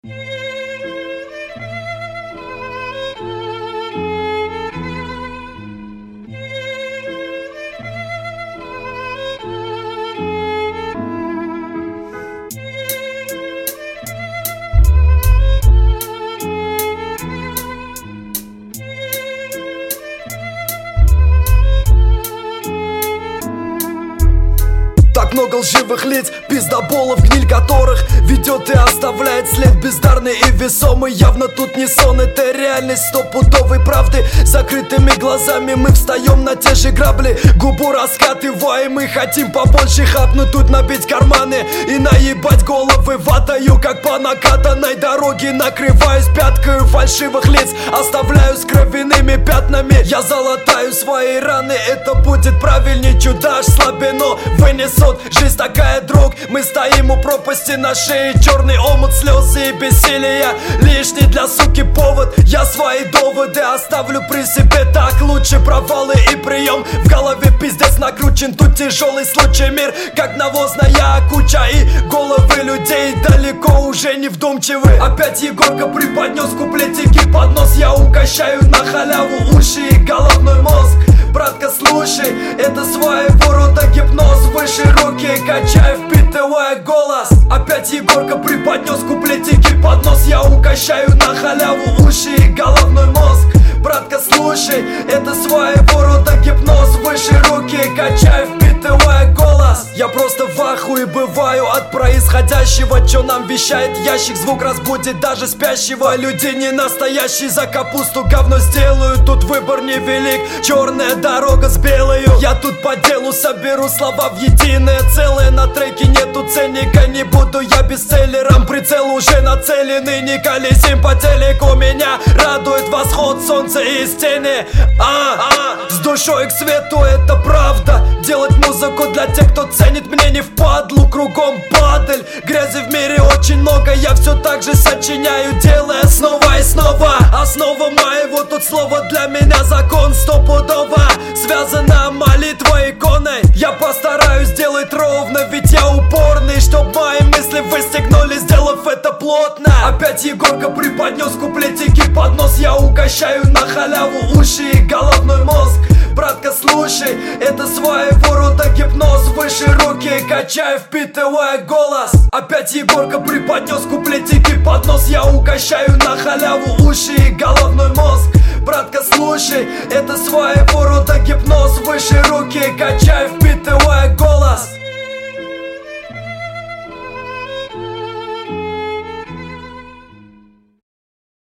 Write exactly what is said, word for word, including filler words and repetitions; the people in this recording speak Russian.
Так много лживых лиц, пиздоболов, гниль которых ведет и оставляет след бездарный и весомый. Явно тут не сон, это реальность стопудовой правды. Закрытыми глазами мы встаем на те же грабли. Губу раскатываем и хотим побольше хапнуть, тут набить карманы и наебать головы ватаю, как по накатанной дороге. Накрываюсь пяткою фальшивых лиц, оставляю с кровяными пятнами. Я залатаю свои раны, это будет правильней. Чудо слабину вынесут, жизнь такая, друг. Мы стоим у пропасти, на шее черный омут, слезы и бессилия. Лишний для суки повод, я свои доводы оставлю при себе. Так лучше провалы и прием. В голове пиздец накручен, тут тяжелый случай. Мир как навозная куча, и головы людей далеко уже не вдумчивы. Опять Егорка преподнес куплетики под нос. Я угощаю на халяву уши и головной мозг. Братка, слушай, это своего рода гипноз. Выше руки качай, впитывая голос. Опять Егорка преподнес куплетики под нос. Я угощаю на халяву уши и головной мозг. Братка, слушай, это своего рода гипноз. Выше руки качай, впитывая голос. Я просто в ахуе бываю от происходящего. Чё нам вещает ящик, звук разбудит даже спящего. Люди не настоящие, за капусту говно сделают. Тут выбор невелик, черная дорога с белою. Я тут по делу соберу слова в единое целое. На треке нету ценника, не буду я бестселлером. Прицел уже нацеленный, не колесим по телеку. Меня радует восход солнца из тени. а, а, С душой к свету, это правда. Делать музыку для тех, кто ценит, мне не впадлу. Кругом падаль, грязи в мире очень много. Я все так же сочиняю, делая снова и снова. Основа моего тут слова для меня закон стопудово. Связана молитва иконой. Я постараюсь сделать ровно, ведь я упорный, чтоб мои мысли выстегнули, сделав это плотно. Опять Егорка преподнес куплетики под нос. Я угощаю на халяву уши и головной мозг. Братка, слушай, это своего рода гипноз. Выше руки качай, впитывая голос. Опять Егорка преподнес куплетики под нос. Я угощаю на халяву уши и головной мозг. Братка, слушай, это своего рода гипноз. Выше руки качай, впитывая голос.